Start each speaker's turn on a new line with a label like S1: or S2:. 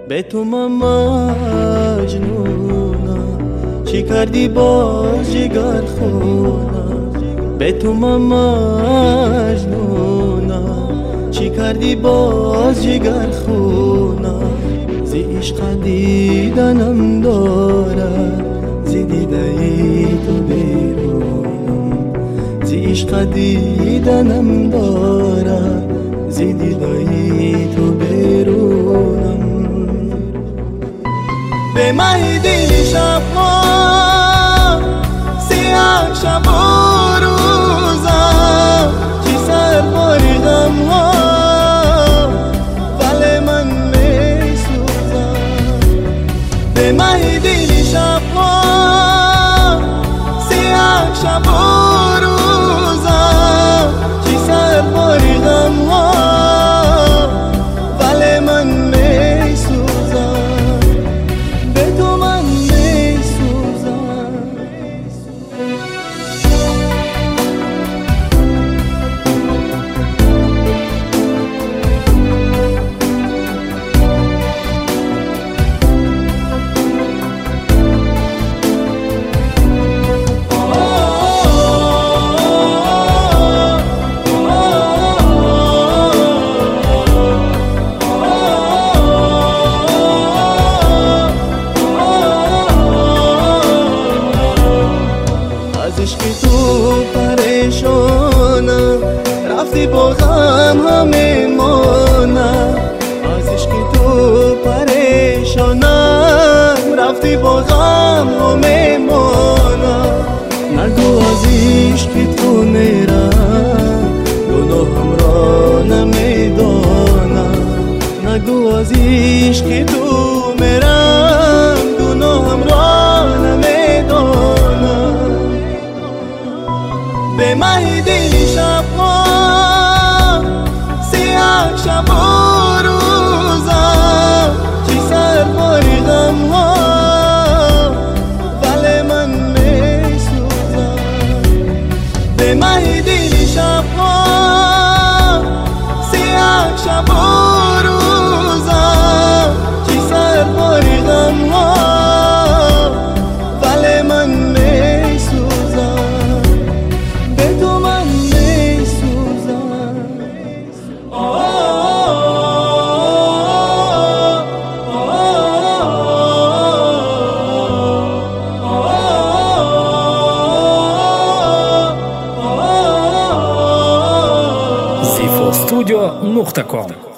S1: به تو من مجنونم، چی کردی باز جگر خونم. به تو من مجنونم، چی کردی باز جگر خونم. زی عشق دیدنم دارد، زی دیده ای تو بیرونم. زی عشق دیدنم دارد، زی دیده ای تو بیرونم. به مهی دل شب ها، سیاه شب و روزم، چی سر باری غم ها، ولی من می سوزم. به مهی دل شب ها، سیاه شب و روزم، چی سر باری غم ها، ولی من می سوزم. به تو من می سوزم. از عشق تو پریشانم، رفتی با غم همه مانم. از عشق تو پریشانم، رفتی با غم همه مانم. نگو از عشق تو میرم، گناهم را نمیدانم. نگو از عشق تو میرم، گناهم را نمیدانم. به مهی دل شب ها، سیاه شب و روزم، چی سر باری غم ها، ولی من می سوزم. به مهی دل شب ها، سیاه شب و روزم، چی سر باری غم ها، ولی من می سوزم. به تو من می سوزم.
S2: zifostudio.com